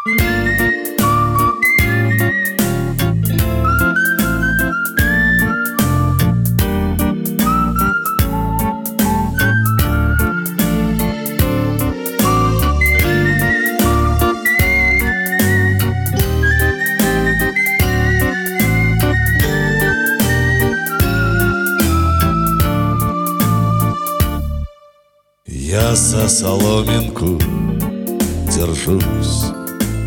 Я за соломинку держусь.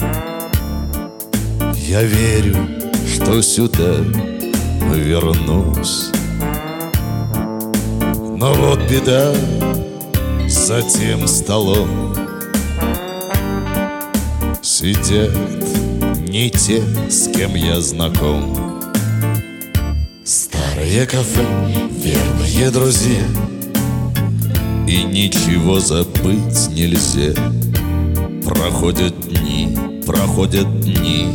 Я верю, что сюда вернусь. Но вот беда за тем столом. Сидят не те, с кем я знаком. Старое кафе, верные друзья, и ничего забыть нельзя. Проходят дни, проходят дни.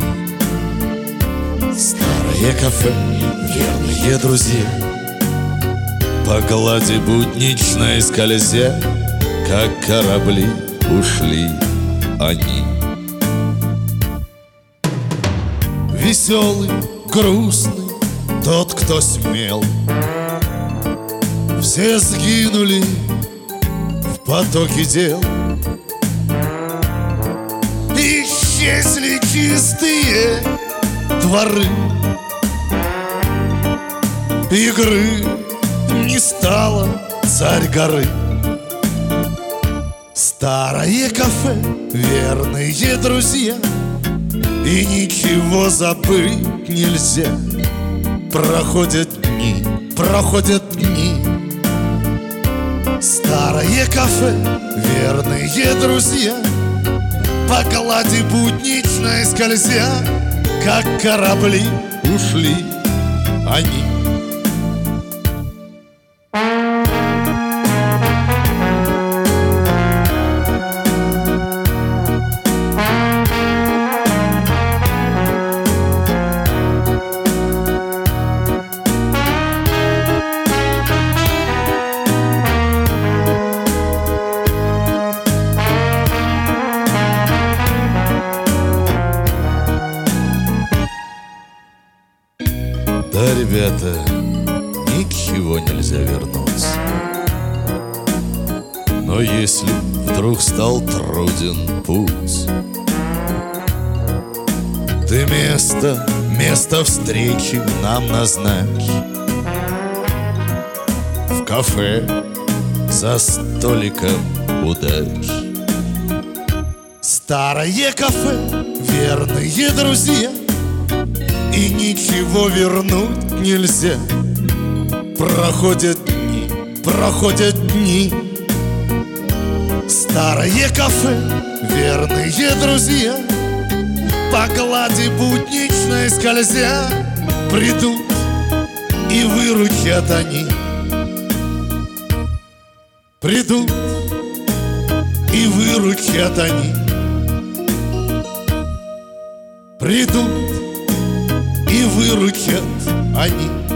Старое кафе, верные друзья, по глади будничной скользя, как корабли ушли они. Веселый, грустный, тот, кто смел. Все сгинули в потоке дел. Исчезли чистые дворы. Игры не стало царь горы. Старое кафе, верные друзья, и ничего забыть нельзя. Проходят дни, проходят дни. Старое кафе, верные друзья, по глади будничной скользя, как корабли ушли они. Да, ребята, ничего нельзя вернуть. Но если вдруг стал труден путь, ты место встречи нам назначь. В кафе за столиком удач. Старое кафе, верные друзья, и ничего вернуть нельзя. Проходят дни, проходят дни. Старое кафе, верные друзья, по глади будничной скользя, придут и выручат они. Придут и выручат они. Придут и выручат они.